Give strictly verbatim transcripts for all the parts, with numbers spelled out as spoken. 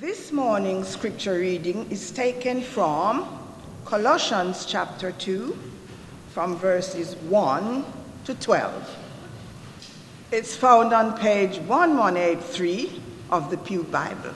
This morning's scripture reading is taken from Colossians chapter two, from verses one to twelve. It's found on page eleven eighty-three of the Pew Bible.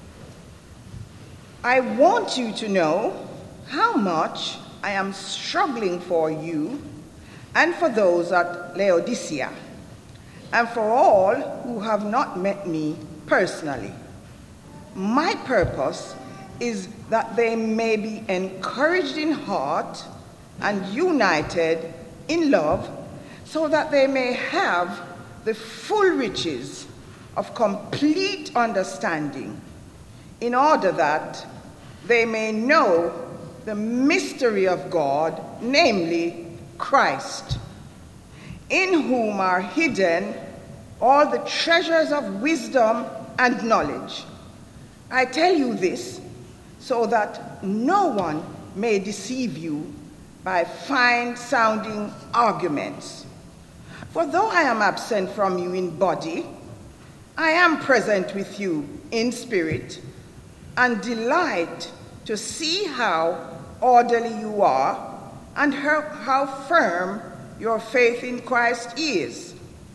I want you to know how much I am struggling for you and for those at Laodicea, and for all who have not met me personally. My purpose is that they may be encouraged in heart and united in love, so that they may have the full riches of complete understanding, in order that they may know the mystery of God, namely Christ, in whom are hidden all the treasures of wisdom and knowledge. I tell you this so that no one may deceive you by fine-sounding arguments. For though I am absent from you in body, I am present with you in spirit, and delight to see how orderly you are and how, how firm your faith in Christ is.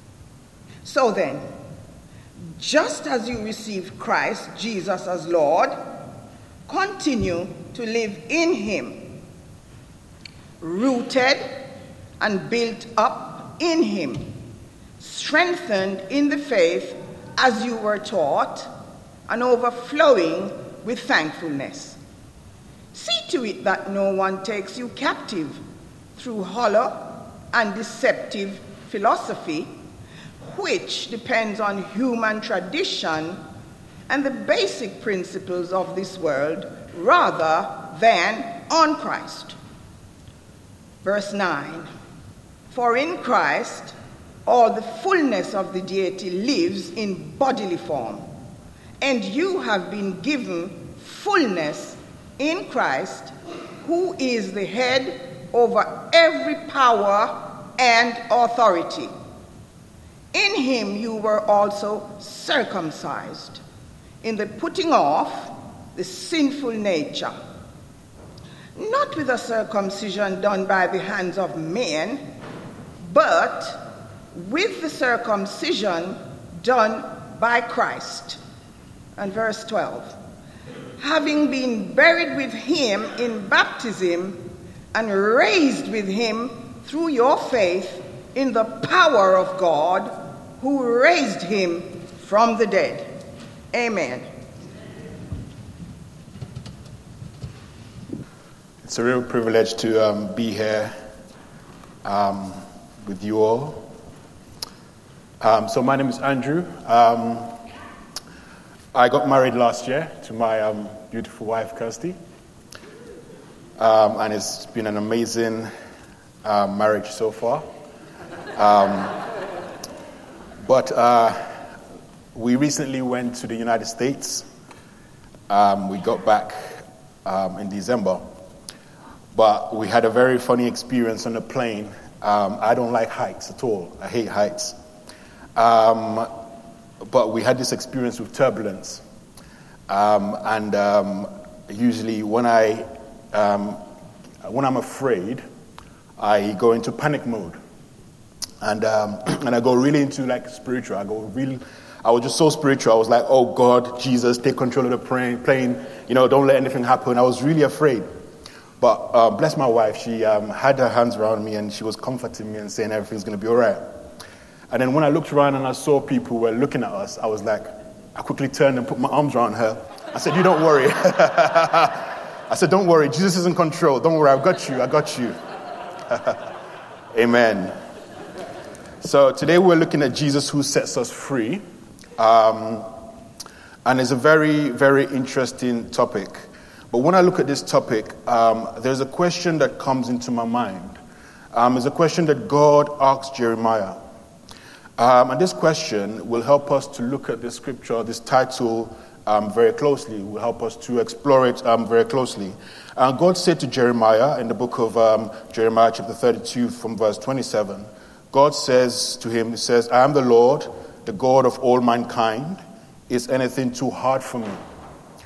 So then, just as you received Christ Jesus as Lord, continue to live in him, rooted and built up in him, strengthened in the faith as you were taught, and overflowing with thankfulness. See to it that no one takes you captive through hollow and deceptive philosophy, which depends on human tradition and the basic principles of this world rather than on Christ. Verse nine, for in Christ all the fullness of the deity lives in bodily form, and you have been given fullness in Christ, who is the head over every power and authority. In him you were also circumcised, in the putting off the sinful nature, not with a circumcision done by the hands of men, but with the circumcision done by Christ. And verse twelve, having been buried with him in baptism and raised with him through your faith in the power of God, who raised him from the dead. Amen. It's a real privilege to um, be here um, with you all. Um, so my name is Andrew. Um, I got married last year to my um, beautiful wife, Kirsty. Um, and it's been an amazing uh, marriage so far. Um, But uh, we recently went to the United States. Um, we got back um, in December. But we had a very funny experience on the plane. Um, I don't like heights at all. I hate heights. Um, but we had this experience with turbulence. Um, and um, usually when, I, um, when I'm afraid, I go into panic mode. And um, and I go really into like spiritual. I go really, I was just so spiritual. I was like, oh God, Jesus, take control of the plane. plane. You know, don't let anything happen. I was really afraid. But uh, bless my wife, she um, had her hands around me and she was comforting me and saying everything's going to be all right. And then when I looked around and I saw people were looking at us, I was like, I quickly turned and put my arms around her. I said, you don't worry. I said, don't worry. Jesus is in control. Don't worry. I've got you. I got you. Amen. So today we're looking at Jesus who sets us free. Um, and it's a very, very interesting topic. But when I look at this topic, um, there's a question that comes into my mind. Um, it's a question that God asked Jeremiah. Um, and this question will help us to look at this scripture, this title, um, very closely. It will help us to explore it um, very closely. And God said to Jeremiah in the book of um, Jeremiah chapter thirty-two from verse twenty-seven, God says to him, he says, I am the Lord, the God of all mankind. Is anything too hard for me?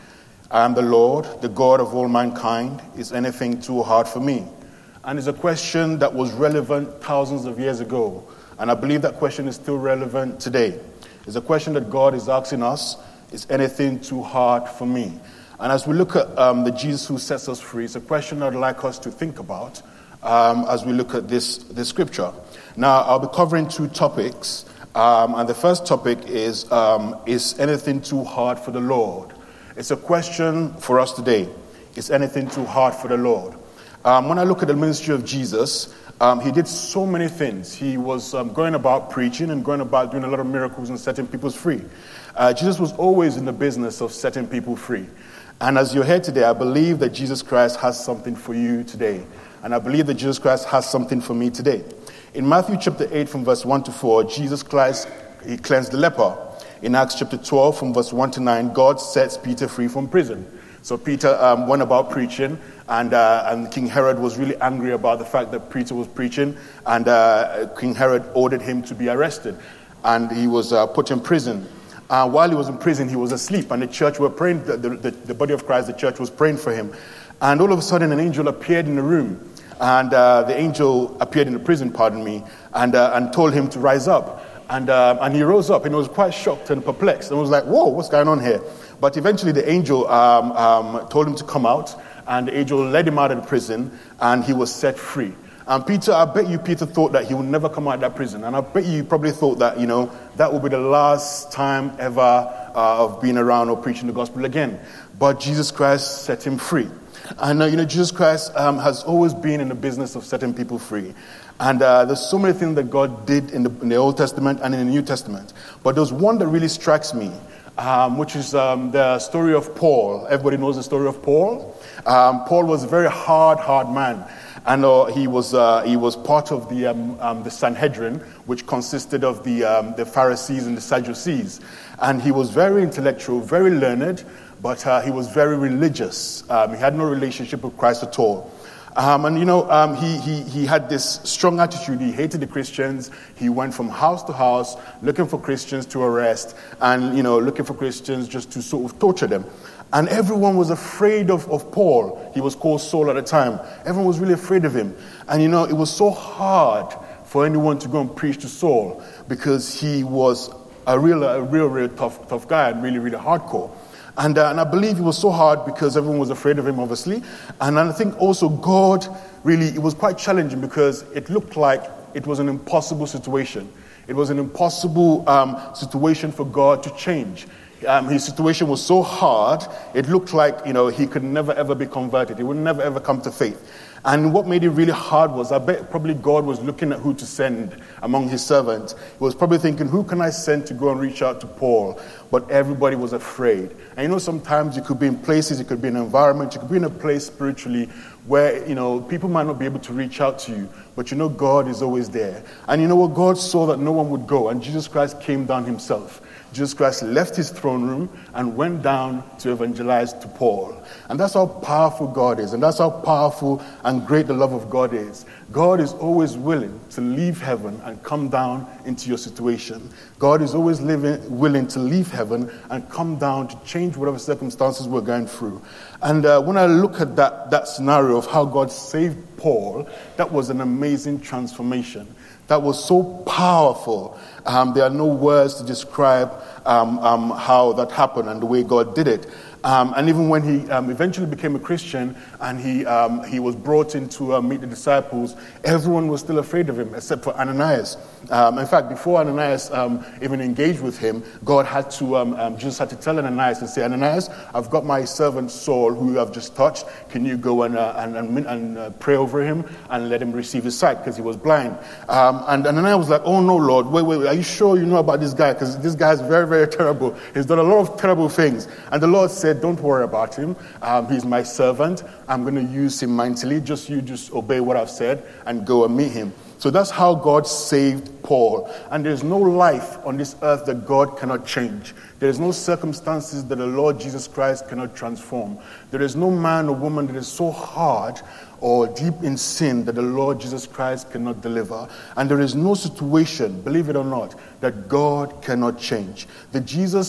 I am the Lord, the God of all mankind. Is anything too hard for me? And it's a question that was relevant thousands of years ago. And I believe that question is still relevant today. It's a question that God is asking us, is anything too hard for me? And as we look at um, the Jesus who sets us free, it's a question I'd like us to think about um, as we look at this, this scripture. Now, I'll be covering two topics. Um, and the first topic is, um, is anything too hard for the Lord? It's a question for us today. Is anything too hard for the Lord? Um, when I look at the ministry of Jesus, um, he did so many things. He was um, going about preaching and going about doing a lot of miracles and setting people free. Uh, Jesus was always in the business of setting people free. And as you're here today, I believe that Jesus Christ has something for you today. And I believe that Jesus Christ has something for me today. In Matthew chapter eight from verse one to four, Jesus Christ, he cleansed the leper. In Acts chapter twelve from verse one to nine, God sets Peter free from prison. So Peter um, went about preaching, and uh, and King Herod was really angry about the fact that Peter was preaching, and uh, King Herod ordered him to be arrested, and he was uh, put in prison. Uh, while he was in prison, he was asleep, and the church were praying, the, the, the body of Christ, the church was praying for him. And all of a sudden, an angel appeared in the room. And uh, the angel appeared in the prison, pardon me, and uh, and told him to rise up. And uh, and he rose up, and he was quite shocked and perplexed, and was like, whoa, what's going on here? But eventually the angel um, um, told him to come out, and the angel led him out of the prison, and he was set free. And Peter, I bet you Peter thought that he would never come out of that prison. And I bet you probably thought that, you know, that would be the last time ever uh, of being around or preaching the gospel again. But Jesus Christ set him free. And, uh, you know, Jesus Christ um, has always been in the business of setting people free. And uh, there's so many things that God did in the, in the Old Testament and in the New Testament. But there's one that really strikes me, um, which is um, the story of Paul. Everybody knows the story of Paul. Um, Paul was a very hard, hard man. And uh, he was uh, he was part of the um, um, the Sanhedrin, which consisted of the um, the Pharisees and the Sadducees. And he was very intellectual, very learned, but uh, he was very religious. Um, he had no relationship with Christ at all. Um, and, you know, um, he, he, he had this strong attitude. He hated the Christians. He went from house to house looking for Christians to arrest and, you know, looking for Christians just to sort of torture them. And everyone was afraid of, of Paul. He was called Saul at the time. Everyone was really afraid of him. And, you know, it was so hard for anyone to go and preach to Saul because he was a real, a real, real tough, tough guy and really, really hardcore. And, uh, and I believe it was so hard because everyone was afraid of him, obviously. And I think also God really, it was quite challenging because it looked like it was an impossible situation. It was an impossible um, situation for God to change. Um, his situation was so hard, it looked like, you know, he could never ever be converted. He would never ever come to faith. And what made it really hard was, I bet probably God was looking at who to send among his servants. He was probably thinking, who can I send to go and reach out to Paul? But everybody was afraid. And you know, sometimes you could be in places, you could be in an environment, you could be in a place spiritually where, you know, people might not be able to reach out to you, but you know God is always there. And you know what? God saw that no one would go, and Jesus Christ came down himself. Jesus Christ left his throne room and went down to evangelize to Paul. And that's how powerful God is. And that's how powerful and great the love of God is. God is always willing to leave heaven and come down into your situation. God is always living, willing to leave heaven and come down to change whatever circumstances we're going through. And uh, when I look at that, that scenario of how God saved Paul, that was an amazing transformation. That was so powerful. Um, there are no words to describe um, um, how that happened and the way God did it. Um, and even when he um, eventually became a Christian and he um, he was brought in to uh, meet the disciples, everyone was still afraid of him except for Ananias. Um, in fact, before Ananias um, even engaged with him, God had to, um, um, Jesus had to tell Ananias and say, Ananias, I've got my servant Saul who you have just touched. Can you go and uh, and, and, and uh, pray over him and let him receive his sight because he was blind? Um, and Ananias was like, oh no, Lord, wait, wait, wait, are you sure you know about this guy? Because this guy is very, very terrible. He's done a lot of terrible things. And the Lord said, don't worry about him. Um, he's my servant. I'm going to use him mightily. Just you just obey what I've said and go and meet him. So that's how God saved Paul. And there's no life on this earth that God cannot change. There is no circumstances that the Lord Jesus Christ cannot transform. There is no man or woman that is so hard or deep in sin that the Lord Jesus Christ cannot deliver. And there is no situation, believe it or not, that God cannot change. The Jesus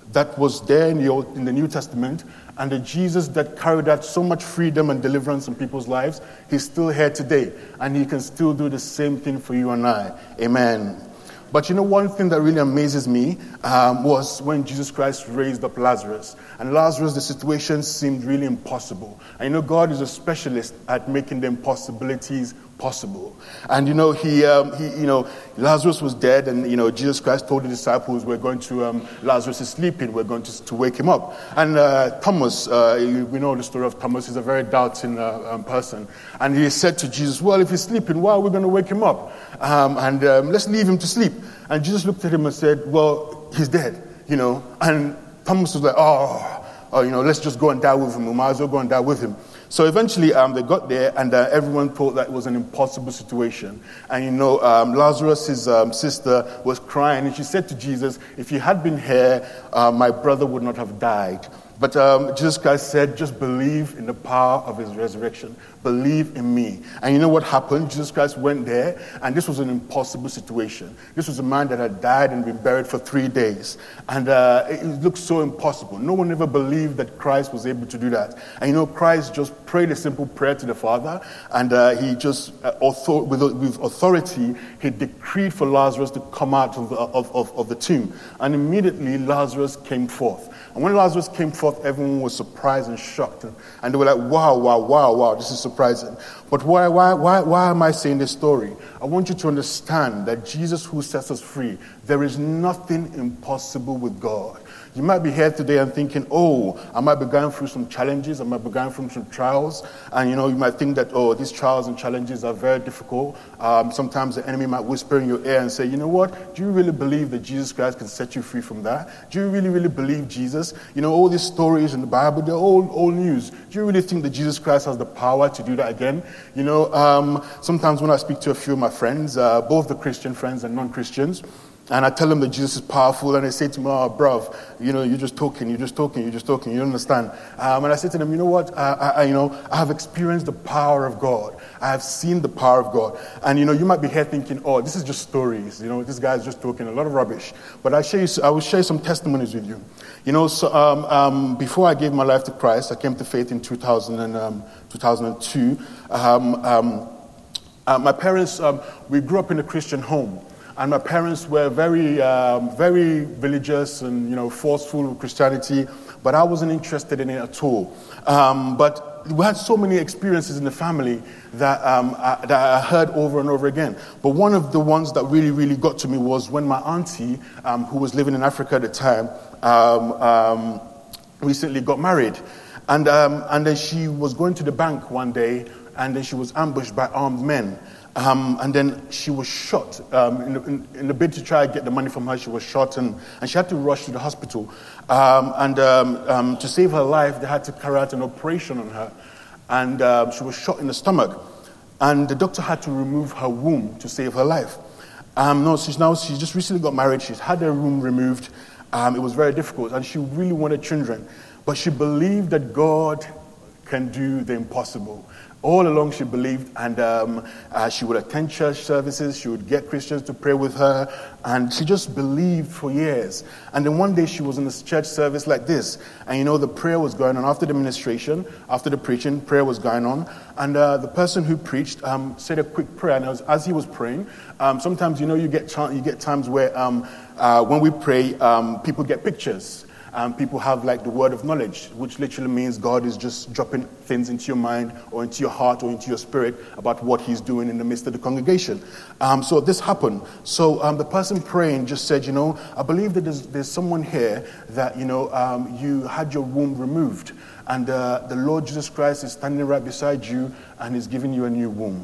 that was there in the Old, in the New Testament, and the Jesus that carried out so much freedom and deliverance in people's lives, he's still here today, and he can still do the same thing for you and I. Amen. But you know, one thing that really amazes me um, was when Jesus Christ raised up Lazarus. And Lazarus, the situation seemed really impossible. And you know, God is a specialist at making the impossibilities possible. And you know, he, um, he, you know, Lazarus was dead, and you know, Jesus Christ told the disciples, "We're going to um, Lazarus is sleeping. We're going to, to wake him up." And uh, Thomas, uh, we know the story of Thomas. He's a very doubting uh, um, person, and he said to Jesus, "Well, if he's sleeping, why are we going to wake him up? Um, and um, let's leave him to sleep." And Jesus looked at him and said, "Well, he's dead, you know." And Thomas was like, "Oh, oh you know, let's just go and die with him. We might as well go and die with him." So eventually um, they got there, and uh, everyone thought that it was an impossible situation. And you know, um, Lazarus' um, sister was crying, and she said to Jesus, "If you had been here, uh, my brother would not have died." But um, Jesus Christ said, "Just believe in the power of his resurrection. Believe in me." And you know what happened? Jesus Christ went there, and this was an impossible situation. This was a man that had died and been buried for three days. And uh, it looked so impossible. No one ever believed that Christ was able to do that. And you know, Christ just prayed a simple prayer to the Father, and uh, he just, uh, author- with, with authority, he decreed for Lazarus to come out of the, of, of, of the tomb. And immediately Lazarus came forth. And when Lazarus came forth, everyone was surprised and shocked. And, and they were like, wow, wow, wow, wow, this is surprising. But why, why, why, why am I saying this story? I want you to understand that Jesus who sets us free, there is nothing impossible with God. You might be here today and thinking, oh, I might be going through some challenges, I might be going through some trials, and you know, you might think that, oh, these trials and challenges are very difficult. Um, sometimes the enemy might whisper in your ear and say, you know what, do you really believe that Jesus Christ can set you free from that? Do you really, really believe Jesus? You know, all these stories in the Bible, they're all old news. Do you really think that Jesus Christ has the power to do that again? You know, um, sometimes when I speak to a few of my friends, uh, both the Christian friends and non-Christians, and I tell them that Jesus is powerful, and they say to me, oh, bruv, you know, you're just talking, you're just talking, you're just talking, you don't understand. Um, and I say to them, you know what, I, I, you know, I have experienced the power of God. I have seen the power of God. And, you know, you might be here thinking, oh, this is just stories. You know, this guy's just talking a lot of rubbish. But I, share you, I will share some testimonies with you. You know, so um, um, before I gave my life to Christ, I came to faith in two thousand and, um, two thousand two. Um, um, uh, my parents, um, we grew up in a Christian home. And my parents were very, um, very religious and, you know, forceful with Christianity, but I wasn't interested in it at all. Um, but we had so many experiences in the family that, um, I, that I heard over and over again. But one of the ones that really, really got to me was when my auntie, um, who was living in Africa at the time, um, um, recently got married. And, um, and then she was going to the bank one day, and then she was ambushed by armed men. Um, and then she was shot. Um, in, the, in, in the bid to try to get the money from her, she was shot, and, and she had to rush to the hospital. Um, and um, um, to save her life, they had to carry out an operation on her. And um, she was shot in the stomach. And the doctor had to remove her womb to save her life. Um, no, she's now, she just recently got married. She's had her womb removed. Um, it was very difficult, and she really wanted children. But she believed that God can do the impossible. All along she believed, and um, uh, she would attend church services, she would get Christians to pray with her, and she just believed for years. And then one day she was in a church service like this, and you know, the prayer was going on after the ministration, after the preaching, prayer was going on, and uh, the person who preached um, said a quick prayer, and as, as he was praying, um, sometimes, you know, you get, ch- you get times where um, uh, when we pray, um, people get pictures. Um, people have like the word of knowledge, which literally means God is just dropping things into your mind or into your heart or into your spirit about what he's doing in the midst of the congregation. Um, so this happened. So um, the person praying just said, you know, I believe that there's, there's someone here that, you know, um, you had your womb removed, and uh, the Lord Jesus Christ is standing right beside you and is giving you a new womb.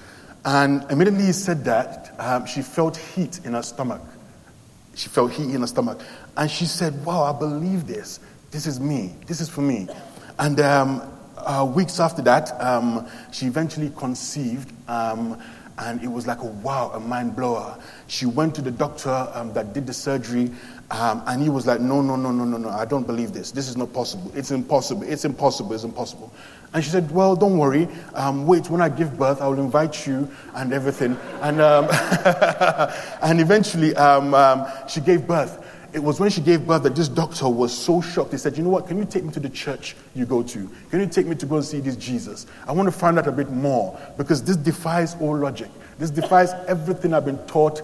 And immediately he said that, um, she felt heat in her stomach. She felt heat in her stomach. And she said, wow, I believe this. This is me. This is for me. And um, uh, weeks after that, um, she eventually conceived. Um, and it was like a wow, a mind blower. She went to the doctor um, that did the surgery. Um, and he was like, no, no, no, no, no, no. I don't believe this. This is not possible. It's impossible. It's impossible. It's impossible. And she said, well, don't worry. Um, wait, when I give birth, I will invite you and everything. And um, and eventually, um, um, she gave birth. it was when she gave birth that this doctor was so shocked. He said, you know what, can you take me to the church you go to? Can you take me to go and see this Jesus? I want to find out a bit more, because this defies all logic. This defies everything I've been taught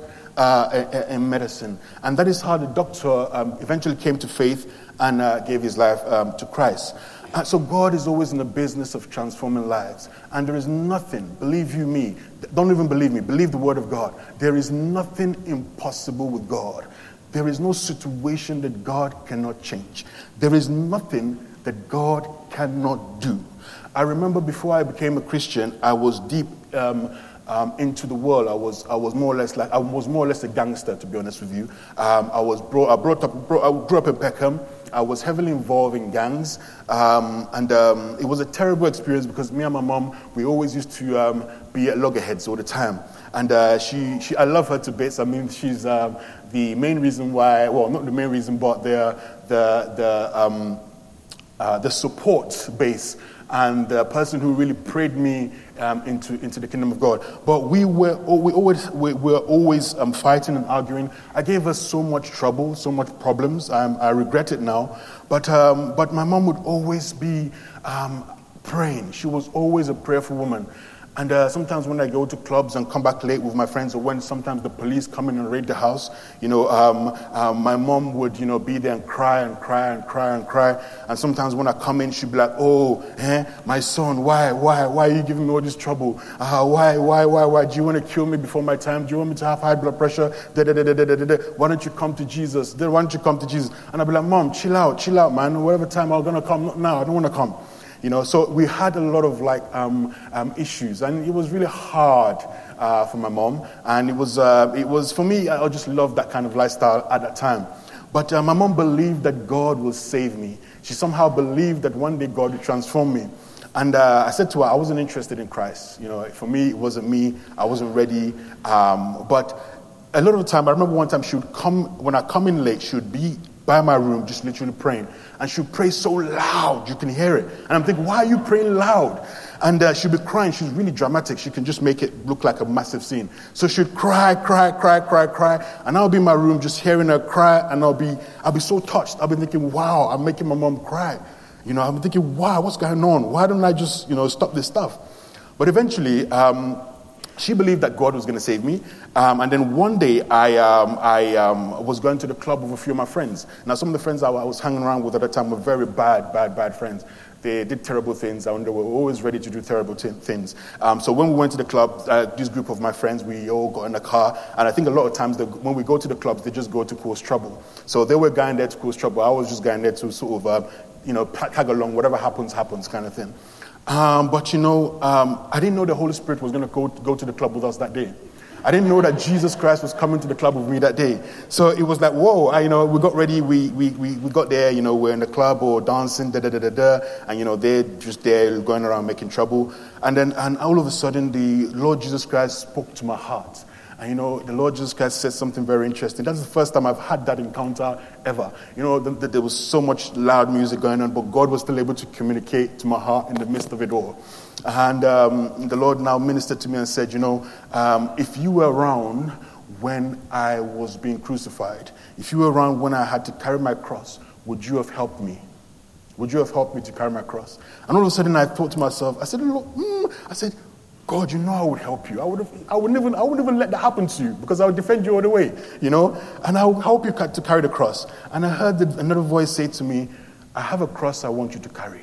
uh, in medicine. And that is how the doctor um, eventually came to faith and uh, gave his life um, to Christ. Uh, so God is always in the business of transforming lives. And there is nothing, believe you me, don't even believe me, believe the word of God. There is nothing impossible with God. There is no situation that God cannot change. There is nothing that God cannot do. I remember before I became a Christian, I was deep um, um, into the world. I was I was more or less like I was more or less a gangster, to be honest with you. Um, I was brought I brought up brought, I grew up in Peckham. I was heavily involved in gangs, um, and um, it was a terrible experience because me and my mom, we always used to um, be at loggerheads all the time. And uh, she, she, I love her to bits. I mean, she's um, the main reason why, well, not the main reason, but the the the um, uh, the support base and the person who really prayed me um, into into the kingdom of God. But we were we always we were always um, fighting and arguing. I gave her so much trouble, so much problems. Um, I regret it now. But um, but my mom would always be um, praying. She was always a prayerful woman. And uh, sometimes when I go to clubs and come back late with my friends, or when sometimes the police come in and raid the house, you know, um, um, my mom would, you know, be there and cry and cry and cry and cry. And sometimes when I come in, she'd be like, "Oh, eh, my son, why, why, why are you giving me all this trouble? Uh, why, why, why, why? Do you want to kill me before my time? Do you want me to have high blood pressure? Da, da, da, da, da, da, da. Why don't you come to Jesus? Why don't you come to Jesus?" And I'd be like, "Mom, chill out, chill out, man. Whatever time I'm going to come, not now. I don't want to come." You know, so we had a lot of like um, um, issues, and it was really hard uh, for my mom. And it was, uh, it was for me. I just loved that kind of lifestyle at that time. But uh, my mom believed that God will save me. She somehow believed that one day God would transform me. And uh, I said to her, I wasn't interested in Christ. You know, for me, it wasn't me. I wasn't ready. Um, but a lot of the time, I remember one time she would come when I come in late. She would be by my room, just literally praying. And she'd pray so loud, you can hear it. And I'm thinking, why are you praying loud? And uh, she'd be crying. She's really dramatic. She can just make it look like a massive scene. So she'd cry, cry, cry, cry, cry. And I'll be in my room just hearing her cry. And I'll be, I'll be so touched. I'll be thinking, wow, I'm making my mom cry. You know, I'm thinking, wow, what's going on? Why don't I just, you know, stop this stuff? But eventually, um, she believed that God was going to save me. Um, and then one day, I um, I um, was going to the club with a few of my friends. Now, some of the friends I was hanging around with at the time were very bad, bad, bad friends. They did terrible things, and they were always ready to do terrible t- things. Um, so when we went to the club, uh, this group of my friends, we all got in the car. And I think a lot of times, the, when we go to the clubs, they just go to cause trouble. So they were going there to cause trouble. I was just going there to sort of, uh, you know, tag along, whatever happens, happens kind of thing. Um, but, you know, um, I didn't know the Holy Spirit was going to go go to the club with us that day. I didn't know that Jesus Christ was coming to the club with me that day. So it was like, whoa, I, you know, we got ready, we, we, we, we got there, you know, we're in the club or dancing, da da da da da, and, you know, they're just there going around making trouble. And then, and all of a sudden, the Lord Jesus Christ spoke to my heart. And, you know, the Lord Jesus Christ said something very interesting. That's the first time I've had that encounter ever. You know, the, the, there was so much loud music going on, but God was still able to communicate to my heart in the midst of it all. And um, the Lord now ministered to me and said, you know, um, if you were around when I was being crucified, if you were around when I had to carry my cross, would you have helped me? Would you have helped me to carry my cross? And all of a sudden I thought to myself, I said, Lord, mm, I said, God, you know I would help you. I would have, I would never, I would never let that happen to you because I would defend you all the way, you know, and I will help you to carry the cross. And I heard the, another voice say to me, I have a cross I want you to carry.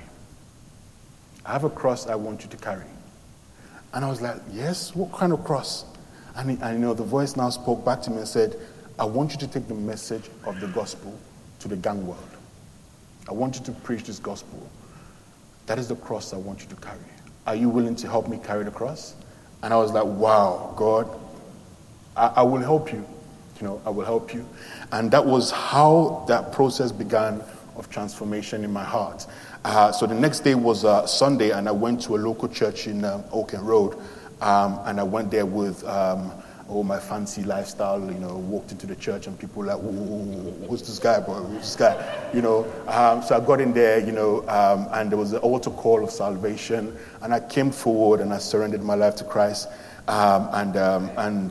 I have a cross I want you to carry. And I was like, yes, what kind of cross? And, he, and you know, the voice now spoke back to me and said, I want you to take the message of the gospel to the gang world. I want you to preach this gospel. That is the cross I want you to carry. Are you willing to help me carry the cross? And I was like, wow, God, I, I will help you. You know, I will help you. And that was how that process began of transformation in my heart. Uh, so the next day was uh, Sunday, and I went to a local church in um, Oaken Road. Um, and I went there with um, all my fancy lifestyle, you know, walked into the church and people were like, who's this guy, boy? Who's this guy? You know, um, so I got in there, you know, um, and there was an altar call of salvation. And I came forward and I surrendered my life to Christ. Um, and um, and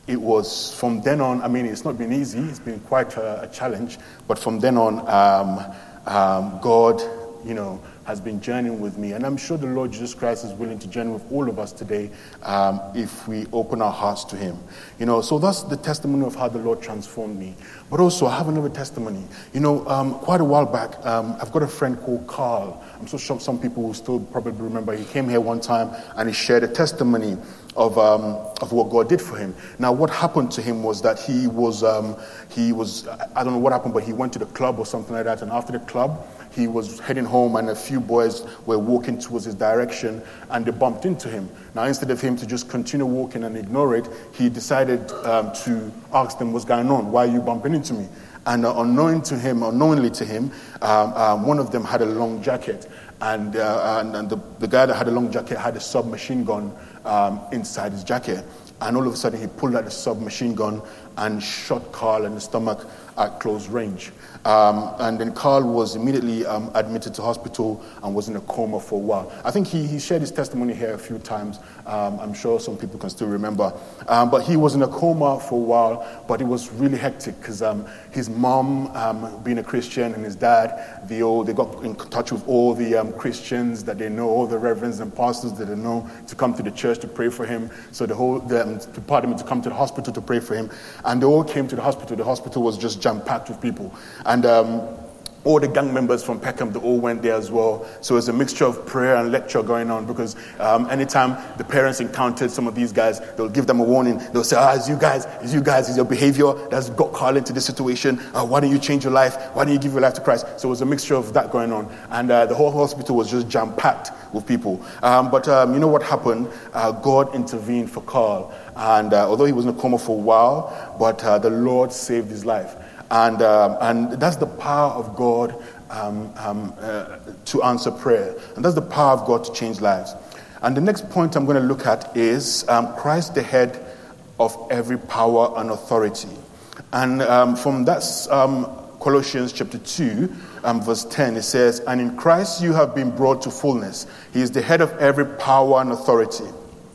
it was from then on, I mean, it's not been easy, it's been quite a, a challenge, but from then on, um, um, God, you know, has been journeying with me. And I'm sure the Lord Jesus Christ is willing to journey with all of us today um, if we open our hearts to him. You know, so that's the testimony of how the Lord transformed me. But also, I have another testimony. You know, um, quite a while back, um, I've got a friend called Carl. I'm so sure some people will still probably remember. He came here one time and he shared a testimony of um, of what God did for him. Now, what happened to him was that he was, um, he was, I don't know what happened, but he went to the club or something like that. And after the club, he was heading home and a few boys were walking towards his direction and they bumped into him. Now, instead of him to just continue walking and ignore it, he decided um, to ask them, what's going on? Why are you bumping into me? And uh, unknowing to him, unknowingly to him, um, um, one of them had a long jacket. And, uh, and, and the, the guy that had a long jacket had a submachine gun um, inside his jacket. And all of a sudden, he pulled out the submachine gun and shot Carl in the stomach at close range. Um, and then Carl was immediately um, admitted to hospital and was in a coma for a while. I think he, he shared his testimony here a few times. Um, I'm sure some people can still remember. Um, but he was in a coma for a while, but it was really hectic because um, his mom, um, being a Christian, and his dad, they, all, they got in touch with all the um, Christians that they know, all the reverends and pastors that they know, to come to the church to pray for him. So the whole the um, department to come to the hospital to pray for him. And they all came to the hospital. The hospital was just jam-packed with people. And um, all the gang members from Peckham, they all went there as well. So it's a mixture of prayer and lecture going on because um, anytime the parents encountered some of these guys, they'll give them a warning. They'll say, ah, it's you guys, it's you guys, it's your behavior that's got Carl into this situation. Uh, why don't you change your life? Why don't you give your life to Christ? So it was a mixture of that going on. And uh, the whole hospital was just jam-packed with people. Um, but um, you know what happened? Uh, God intervened for Carl. And uh, although he was in a coma for a while, but uh, the Lord saved his life. And um, and that's the power of God um, um, uh, to answer prayer. And that's the power of God to change lives. And the next point I'm going to look at is um, Christ the head of every power and authority. And um, from that um, Colossians chapter two, um, verse ten, it says, and in Christ you have been brought to fullness. He is the head of every power and authority.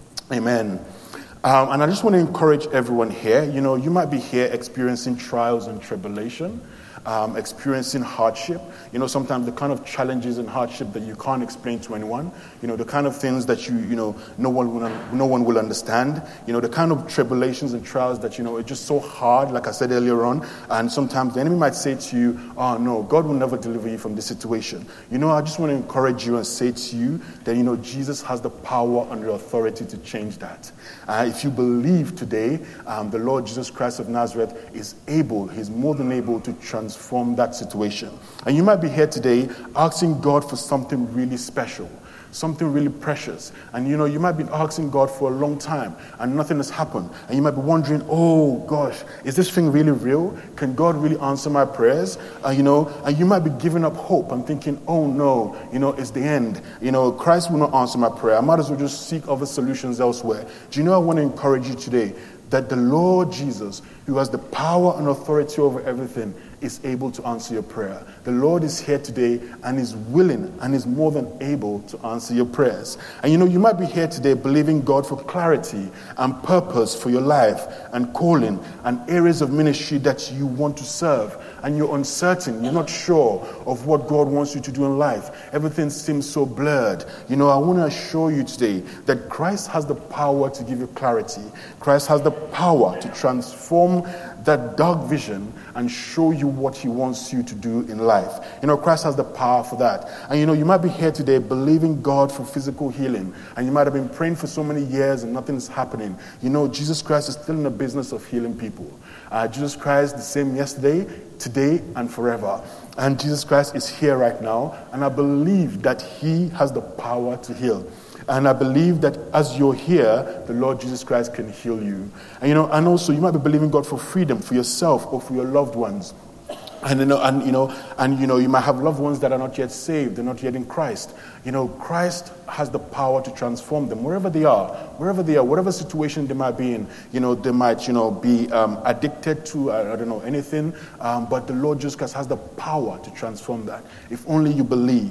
Amen. Um, and I just want to encourage everyone here. You know, you might be here experiencing trials and tribulation, um, experiencing hardship. You know, sometimes the kind of challenges and hardship that you can't explain to anyone. You know, the kind of things that you, you know, no one will, no one will understand. You know, the kind of tribulations and trials that, you know, it's just so hard, like I said earlier on. And sometimes the enemy might say to you, oh, no, God will never deliver you from this situation. You know, I just want to encourage you and say to you that, you know, Jesus has the power and the authority to change that. Uh, if you believe today, um, the Lord Jesus Christ of Nazareth is able, he's more than able to transform that situation. And you might be here today asking God for something really special, something really precious. And you know, you might be asking God for a long time and nothing has happened. And you might be wondering, oh gosh, is this thing really real? Can God really answer my prayers? Uh, you know, and you might be giving up hope and thinking, oh no, you know, it's the end. You know, Christ will not answer my prayer. I might as well just seek other solutions elsewhere. Do you know, I want to encourage you today that the Lord Jesus, who has the power and authority over everything, is able to answer your prayer. The Lord is here today and is willing and is more than able to answer your prayers. And you know, you might be here today believing God for clarity and purpose for your life and calling and areas of ministry that you want to serve. And you're uncertain, you're not sure of what God wants you to do in life. Everything seems so blurred. You know, I want to assure you today that Christ has the power to give you clarity. Christ has the power to transform that dark vision and show you what he wants you to do in life. You know, Christ has the power for that. And you know, you might be here today believing God for physical healing. And you might have been praying for so many years and nothing is happening. You know, Jesus Christ is still in the business of healing people. Uh, Jesus Christ the same yesterday, today, and forever. And Jesus Christ is here right now. And I believe that he has the power to heal. And I believe that as you're here, the Lord Jesus Christ can heal you. And you know, and also you might be believing God for freedom for yourself or for your loved ones. And you know, and you know, and you know, you might have loved ones that are not yet saved, they're not yet in Christ. You know, Christ has the power to transform them wherever they are, wherever they are, whatever situation they might be in. You know, they might, you know, be um, addicted to I, I don't know anything, um, but the Lord Jesus Christ has the power to transform that. If only you believe,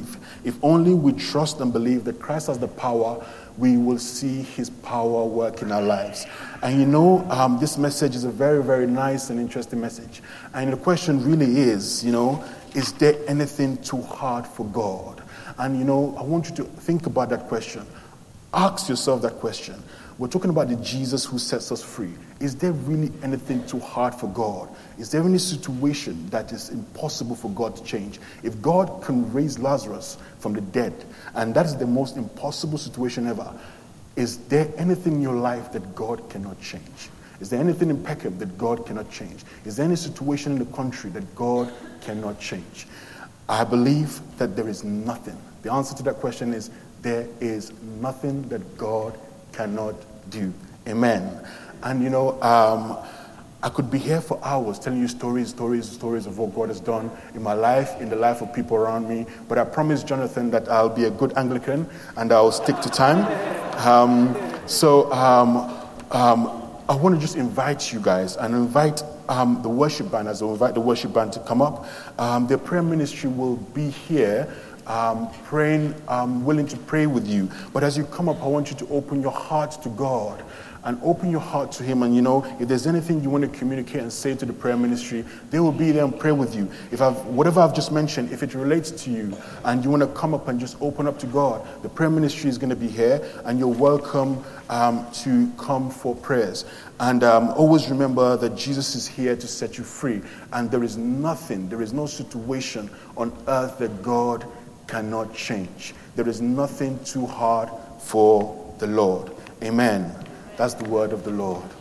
If only we trust and believe that Christ has the power, we will see his power work in our lives. And you know, um, this message is a very, very nice and interesting message. And the question really is, you know, is there anything too hard for God? And you know, I want you to think about that question. Ask yourself that question. We're talking about the Jesus who sets us free. Is there really anything too hard for God? Is there any situation that is impossible for God to change? If God can raise Lazarus from the dead, and that is the most impossible situation ever, is there anything in your life that God cannot change? Is there anything in Peckham that God cannot change? Is there any situation in the country that God cannot change? I believe that there is nothing. The answer to that question is there is nothing that God cannot do. Amen. And you know, um, I could be here for hours telling you stories, stories, stories of what God has done in my life, in the life of people around me. But I promised Jonathan that I'll be a good Anglican and I'll stick to time. Um, so um, um, I want to just invite you guys and invite um, the worship band, as I invite the worship band to come up. Um, the prayer ministry will be here. Um, praying, um, willing to pray with you. But as you come up, I want you to open your heart to God and open your heart to him. And you know, if there's anything you want to communicate and say to the prayer ministry, they will be there and pray with you. If I've, whatever I've just mentioned, if it relates to you and you want to come up and just open up to God, the prayer ministry is going to be here and you're welcome um, to come for prayers. And um, always remember that Jesus is here to set you free. And there is nothing, there is no situation on earth that God cannot change. There is nothing too hard for the Lord. Amen. That's the word of the Lord.